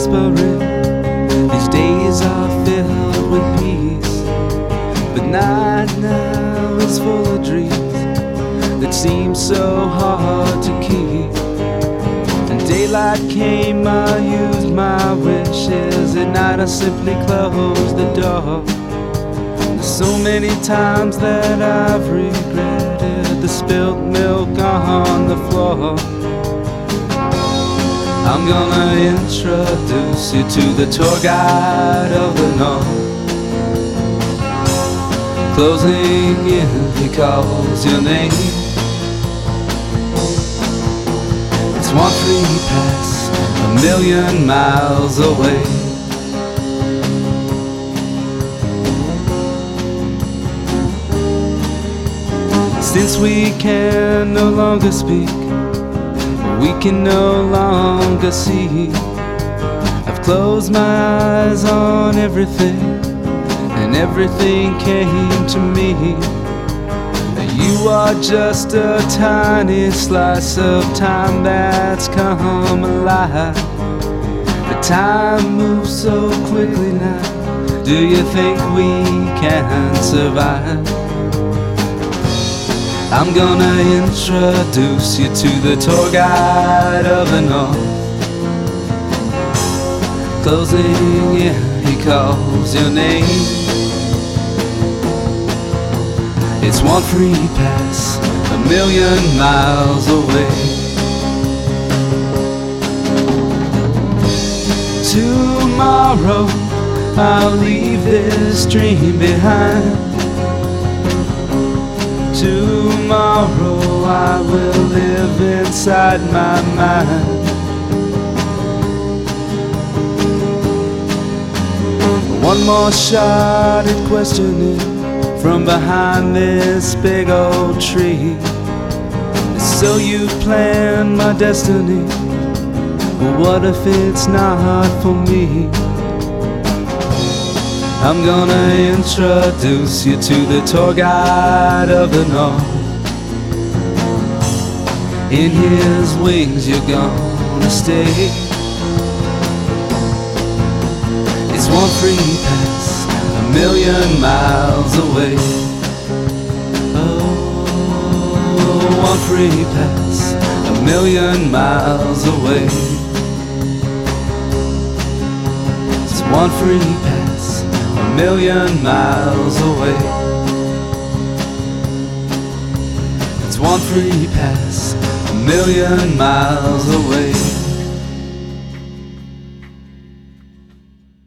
whispering. These days are filled with peace, but night now is full of dreams that seem so hard to keep. And daylight came, I used my wishes. At night I simply closed the door. There's so many times that I've regretted the spilt milk on the floor. I'm gonna introduce you to the tour guide of the North. Closing in, he calls your name. It's one free pass, 1,000,000 miles away. Since we can no longer speak, we can no longer see, I've closed my eyes on everything, and everything came to me. You are just a tiny slice of time that's come alive. The time moves so quickly now. Do you think we can survive? I'm gonna introduce you to the tour guide of the North. Closing in, he calls your name. It's one free pass, 1,000,000 miles away. Tomorrow I'll leave this dream behind. Tomorrow I will live inside my mind. One more shot at questioning from behind this big old tree. So you planned my destiny, but what if it's not for me? I'm gonna introduce you to the tour guide of the North. In his wings you're gonna stay. It's one free pass, 1,000,000 miles away. Oh, one free pass, 1,000,000 miles away. It's one free pass, 1,000,000 miles away. It's one free pass, 1,000,000 miles away.